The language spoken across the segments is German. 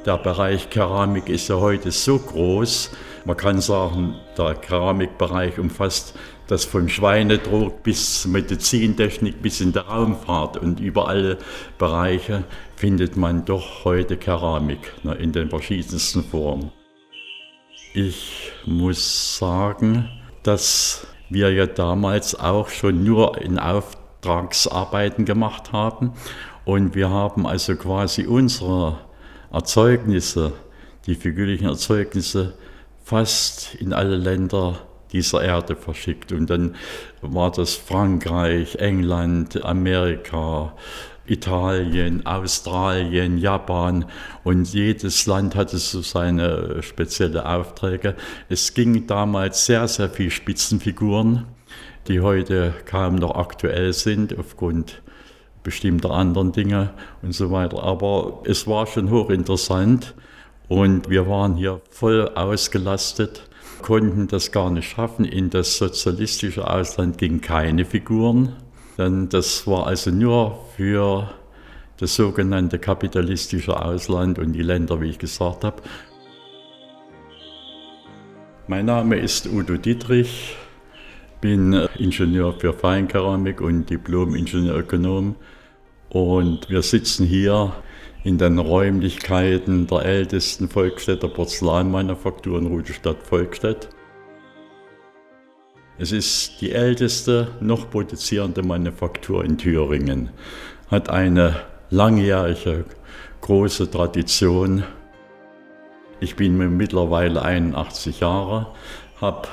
Der Bereich Keramik ist ja heute so groß. Man kann sagen, der Keramikbereich umfasst das vom Schweinedruck bis Medizintechnik bis in der Raumfahrt. Und über alle Bereiche findet man doch heute Keramik in den verschiedensten Formen. Ich muss sagen, dass wir ja damals auch schon nur in Auftragsarbeiten gemacht haben. Und wir haben also quasi unsere Erzeugnisse, die figürlichen Erzeugnisse, fast in alle Länder dieser Erde verschickt. Und dann war das Frankreich, England, Amerika, Italien, Australien, Japan, und jedes Land hatte so seine spezielle Aufträge. Es ging damals sehr, sehr viel Spitzenfiguren, die heute kaum noch aktuell sind aufgrund bestimmter anderen Dinge und so weiter. Aber es war schon hochinteressant und wir waren hier voll ausgelastet, konnten das gar nicht schaffen. In das sozialistische Ausland gingen keine Figuren. Denn das war also nur für das sogenannte kapitalistische Ausland und die Länder, wie ich gesagt habe. Mein Name ist Udo Dietrich, bin Ingenieur für Feinkeramik und Diplom-Ingenieur-Ökonom. Und wir sitzen hier in den Räumlichkeiten der ältesten Volkstädter Porzellanmanufaktur in Rudolstadt-Volkstedt. Es ist die älteste noch produzierende Manufaktur in Thüringen, hat eine langjährige große Tradition. Ich bin mittlerweile 81 Jahre, habe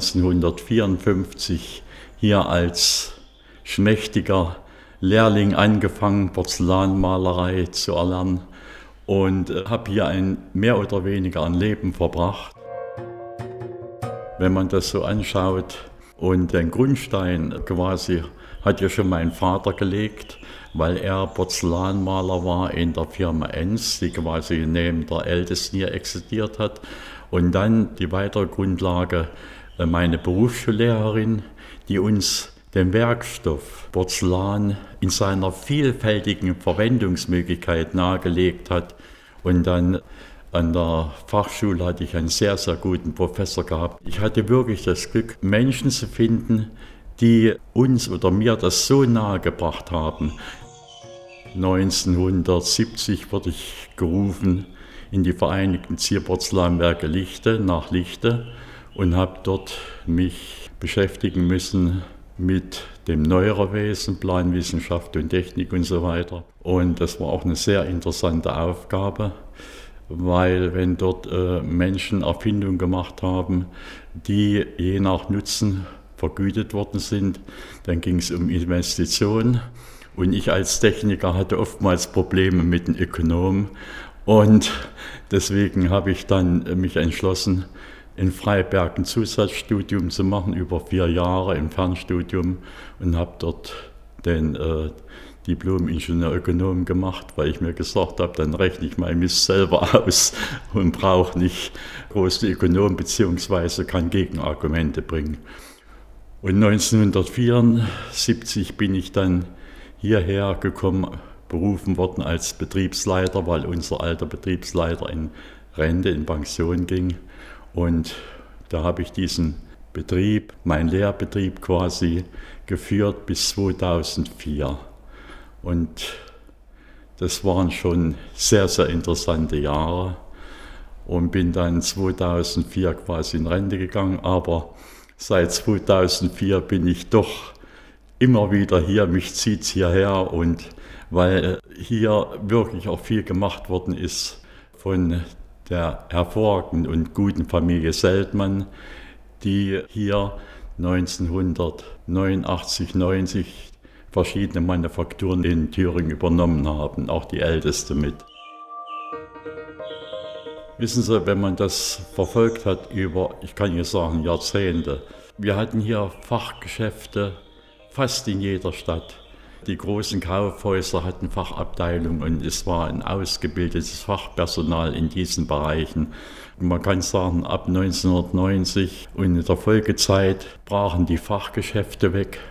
1954 hier als schmächtiger Lehrling angefangen, Porzellanmalerei zu erlernen und habe hier mehr oder weniger ein Leben verbracht. Wenn man das so anschaut, und den Grundstein quasi hat ja schon mein Vater gelegt, weil er Porzellanmaler war in der Firma Enz, die quasi neben der ältesten hier existiert hat. Und dann die weitere Grundlage, meine Berufsschullehrerin, die uns den Werkstoff Porzellan in seiner vielfältigen Verwendungsmöglichkeit nahegelegt hat. Und dann an der Fachschule hatte ich einen sehr, sehr guten Professor gehabt. Ich hatte wirklich das Glück, Menschen zu finden, die uns oder mir das so nahe gebracht haben. 1970 wurde ich gerufen in die Vereinigten Zierporzellanwerke Lichte, nach Lichte, und habe dort mich beschäftigen müssen mit dem Neurowesen, Planwissenschaft und Technik und so weiter. Und das war auch eine sehr interessante Aufgabe, weil wenn dort Menschen Erfindungen gemacht haben, die je nach Nutzen vergütet worden sind, dann ging es um Investitionen. Und ich als Techniker hatte oftmals Probleme mit den Ökonomen. Und deswegen habe ich dann mich entschlossen, in Freiberg ein Zusatzstudium zu machen, über 4 Jahre im Fernstudium, und habe dort den Diplom-Ingenieur-Ökonom gemacht, weil ich mir gesagt habe, dann rechne ich mein Mist selber aus und brauche nicht große Ökonom bzw. kann Gegenargumente bringen. Und 1974 bin ich dann hierher gekommen, berufen worden als Betriebsleiter, weil unser alter Betriebsleiter in Rente, in Pension ging. Und da habe ich diesen Betrieb, meinen Lehrbetrieb quasi, geführt bis 2004. Und das waren schon sehr, sehr interessante Jahre und bin dann 2004 quasi in Rente gegangen. Aber seit 2004 bin ich doch immer wieder hier, mich zieht es hierher, und weil hier wirklich auch viel gemacht worden ist von der hervorragenden und guten Familie Seltmann, die hier 1989, 90 verschiedene Manufakturen in Thüringen übernommen haben, auch die älteste mit. Wissen Sie, wenn man das verfolgt hat über, ich kann jetzt sagen, Jahrzehnte, wir hatten hier Fachgeschäfte fast in jeder Stadt. Die großen Kaufhäuser hatten Fachabteilungen und es war ein ausgebildetes Fachpersonal in diesen Bereichen. Und man kann sagen, ab 1990 und in der Folgezeit brachen die Fachgeschäfte weg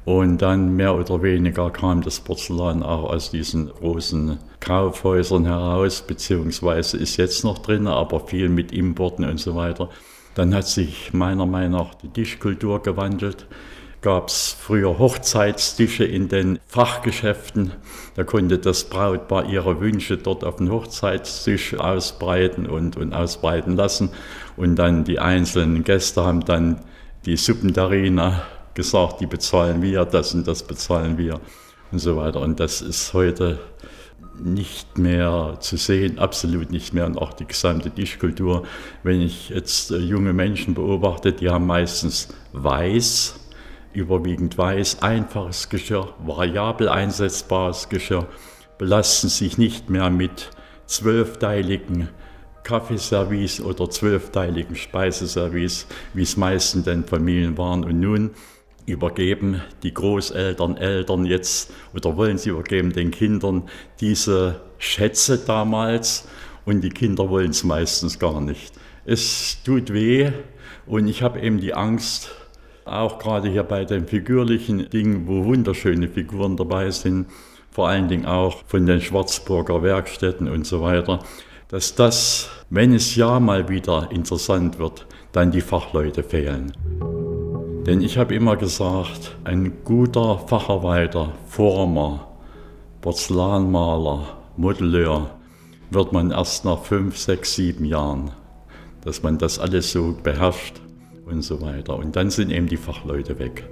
Und dann mehr oder weniger kam das Porzellan auch aus diesen großen Kaufhäusern heraus, beziehungsweise ist jetzt noch drin, aber viel mit Importen und so weiter. Dann hat sich meiner Meinung nach die Tischkultur gewandelt. Gab es früher Hochzeitstische in den Fachgeschäften. Da konnte das Brautpaar ihre Wünsche dort auf den Hochzeitstisch ausbreiten und ausbreiten lassen. Und dann die einzelnen Gäste haben dann die Suppentarina gesagt, die bezahlen wir, das und das bezahlen wir und so weiter. Und das ist heute nicht mehr zu sehen, absolut nicht mehr. Und auch die gesamte Tischkultur, wenn ich jetzt junge Menschen beobachte, die haben meistens weiß, überwiegend weiß, einfaches Geschirr, variabel einsetzbares Geschirr, belasten sich nicht mehr mit 12-teiligen Kaffeeservice oder 12-teiligen Speiseservice, wie es meistens den Familien waren. Und nun übergeben die Großeltern, Eltern jetzt oder wollen sie übergeben den Kindern diese Schätze damals und die Kinder wollen es meistens gar nicht. Es tut weh und ich habe eben die Angst, auch gerade hier bei den figürlichen Dingen, wo wunderschöne Figuren dabei sind, vor allen Dingen auch von den Schwarzburger Werkstätten und so weiter, dass das, wenn es ja mal wieder interessant wird, dann die Fachleute fehlen. Denn ich habe immer gesagt, ein guter Facharbeiter, Former, Porzellanmaler, Modelleur wird man erst nach 5, 6, 7 Jahren, dass man das alles so beherrscht und so weiter. Und dann sind eben die Fachleute weg.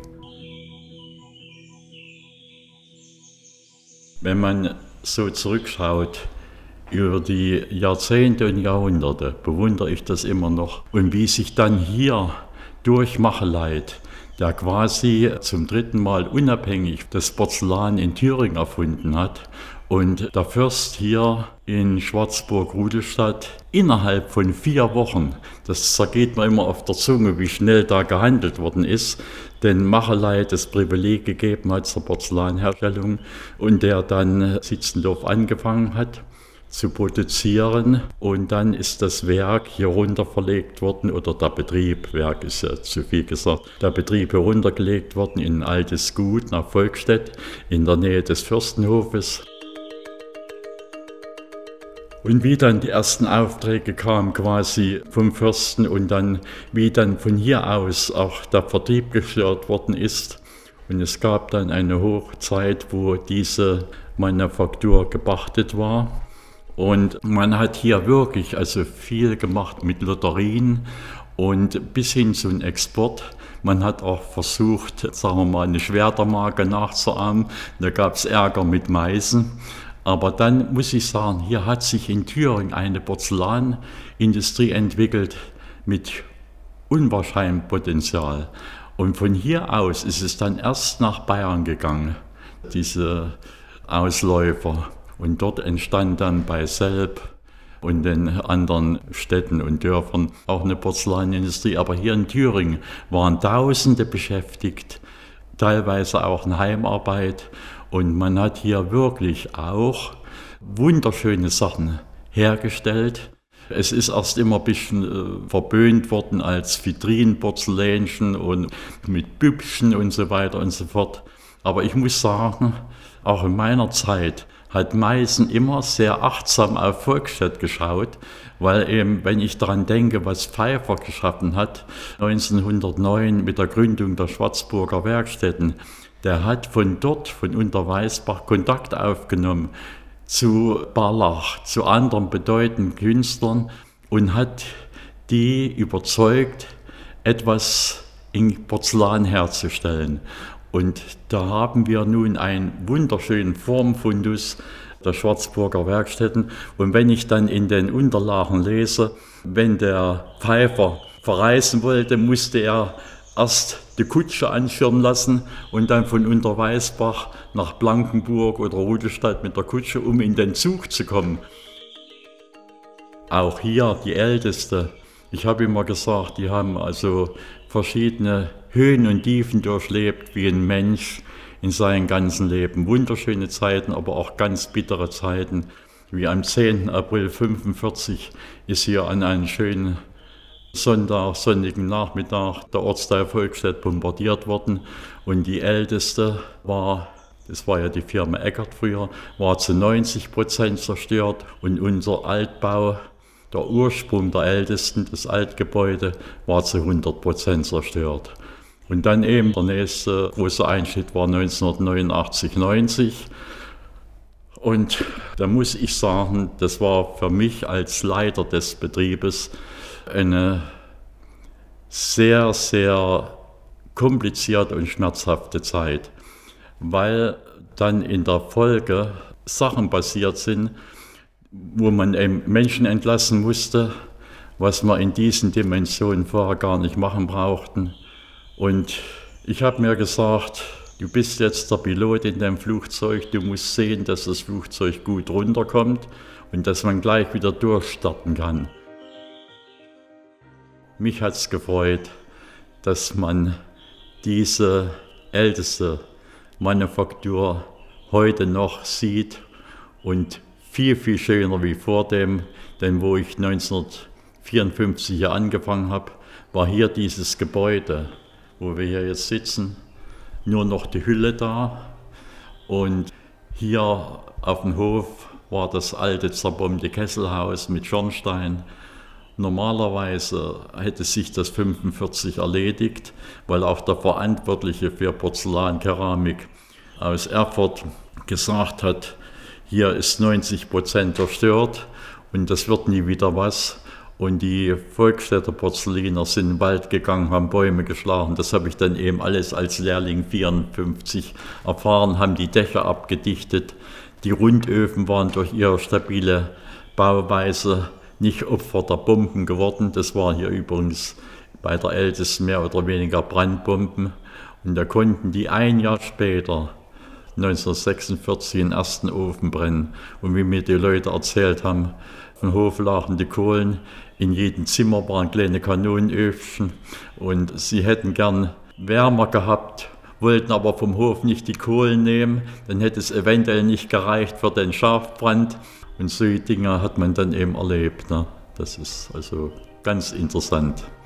Wenn man so zurückschaut über die Jahrzehnte und Jahrhunderte, bewundere ich das immer noch. Und wie sich dann hier durch Macheleit, der quasi zum 3. Mal unabhängig das Porzellan in Thüringen erfunden hat und der Fürst hier in Schwarzburg-Rudolstadt innerhalb von 4 Wochen, das zergeht mir immer auf der Zunge, wie schnell da gehandelt worden ist, den Macheleit das Privileg gegeben hat zur Porzellanherstellung und der dann Sitzendorf angefangen hat zu produzieren und dann ist das Werk hier runter verlegt worden oder der Betrieb, Werk ist ja zu viel gesagt, der Betrieb hier runtergelegt worden in ein altes Gut nach Volkstedt in der Nähe des Fürstenhofes. Und wie dann die ersten Aufträge kamen quasi vom Fürsten und dann wie dann von hier aus auch der Vertrieb gestört worden ist. Und es gab dann eine Hochzeit, wo diese Manufaktur gepachtet war. Und man hat hier wirklich also viel gemacht mit Lotterien und bis hin zu einem Export. Man hat auch versucht, sagen wir mal, eine Schwertermarke nachzuahmen. Da gab es Ärger mit Meißen. Aber dann muss ich sagen, hier hat sich in Thüringen eine Porzellanindustrie entwickelt mit unwahrscheinlichem Potenzial. Und von hier aus ist es dann erst nach Bayern gegangen, diese Ausläufer. Und dort entstand dann bei Selb und den anderen Städten und Dörfern auch eine Porzellanindustrie. Aber hier in Thüringen waren Tausende beschäftigt, teilweise auch in Heimarbeit. Und man hat hier wirklich auch wunderschöne Sachen hergestellt. Es ist erst immer ein bisschen verböhnt worden als Vitrinenporzellänchen und mit Bübchen und so weiter und so fort. Aber ich muss sagen, auch in meiner Zeit hat Meißen immer sehr achtsam auf Volkstedt geschaut, weil eben, wenn ich daran denke, was Pfeiffer geschaffen hat, 1909 mit der Gründung der Schwarzburger Werkstätten, der hat von dort, von Unterweißbach, Kontakt aufgenommen zu Barlach, zu anderen bedeutenden Künstlern und hat die überzeugt, etwas in Porzellan herzustellen. Und da haben wir nun einen wunderschönen Formfundus der Schwarzburger Werkstätten. Und wenn ich dann in den Unterlagen lese, wenn der Pfeiffer verreisen wollte, musste er erst die Kutsche anschirren lassen und dann von Unterweißbach nach Blankenburg oder Rudolstadt mit der Kutsche, um in den Zug zu kommen. Auch hier die Älteste. Ich habe immer gesagt, die haben also verschiedene Höhen und Tiefen durchlebt wie ein Mensch in seinem ganzen Leben. Wunderschöne Zeiten, aber auch ganz bittere Zeiten. Wie am 10. April 1945 ist hier an einem schönen Sonntag, sonnigen Nachmittag der Ortsteil Volkstedt bombardiert worden und die älteste war, das war ja die Firma Eckert früher, war zu 90% zerstört und unser Altbau, der Ursprung der ältesten, das Altgebäude, war zu 100% zerstört. Und dann eben der nächste große Einschnitt war 1989, 90. Und da muss ich sagen, das war für mich als Leiter des Betriebes eine sehr, sehr komplizierte und schmerzhafte Zeit, weil dann in der Folge Sachen passiert sind, wo man eben Menschen entlassen musste, was wir in diesen Dimensionen vorher gar nicht machen brauchten. Und ich habe mir gesagt, du bist jetzt der Pilot in deinem Flugzeug, du musst sehen, dass das Flugzeug gut runterkommt und dass man gleich wieder durchstarten kann. Mich hat es gefreut, dass man diese älteste Manufaktur heute noch sieht und viel, viel schöner wie vor dem, denn wo ich 1954 hier angefangen habe, war hier dieses Gebäude, wo wir hier jetzt sitzen, nur noch die Hülle da und hier auf dem Hof war das alte zerbombte Kesselhaus mit Schornstein. Normalerweise hätte sich das 1945 erledigt, weil auch der Verantwortliche für Porzellankeramik aus Erfurt gesagt hat, hier ist 90% zerstört und das wird nie wieder was. Und die Volkstädter Porzelliner sind in den Wald gegangen, haben Bäume geschlagen. Das habe ich dann eben alles als Lehrling 1954 erfahren, haben die Dächer abgedichtet. Die Rundöfen waren durch ihre stabile Bauweise nicht Opfer der Bomben geworden. Das waren hier übrigens bei der ältesten mehr oder weniger Brandbomben. Und da konnten die ein Jahr später, 1946, den ersten Ofen brennen. Und wie mir die Leute erzählt haben, vom Hof lagen die Kohlen, in jedem Zimmer waren kleine Kanonenöfchen und sie hätten gern wärmer gehabt, wollten aber vom Hof nicht die Kohlen nehmen, dann hätte es eventuell nicht gereicht für den Schafbrand. Und solche Dinge hat man dann eben erlebt. Ne? Das ist also ganz interessant.